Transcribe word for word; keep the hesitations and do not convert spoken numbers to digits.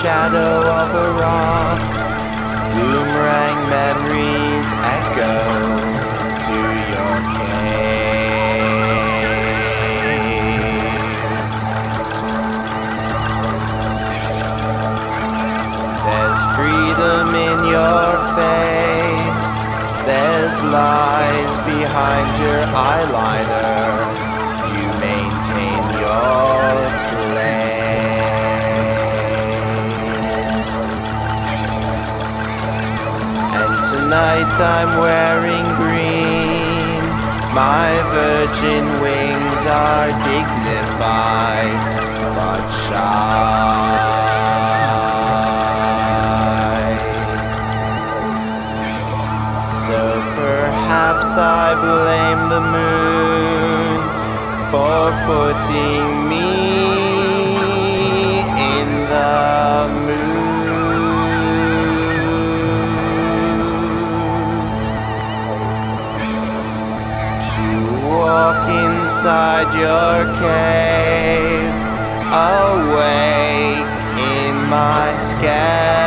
shadow of a rock. Boomerang memories echo to your cave. There's freedom in your face. There's lies behind your eyeliner. You maintain your place. And tonight I'm wearing green. My virgin wings are dignified but shy. So perhaps I blame the moon for putting me in the mood to walk inside your cave, awake in my sky.